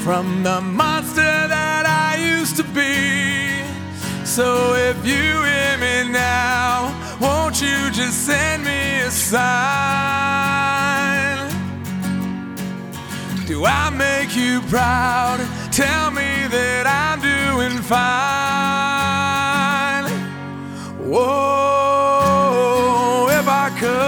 from the monster that I used to be. So if you hear me now, won't you just send me a sign? Do I make you proud? Tell me that I'm doing fine. Whoa, if I could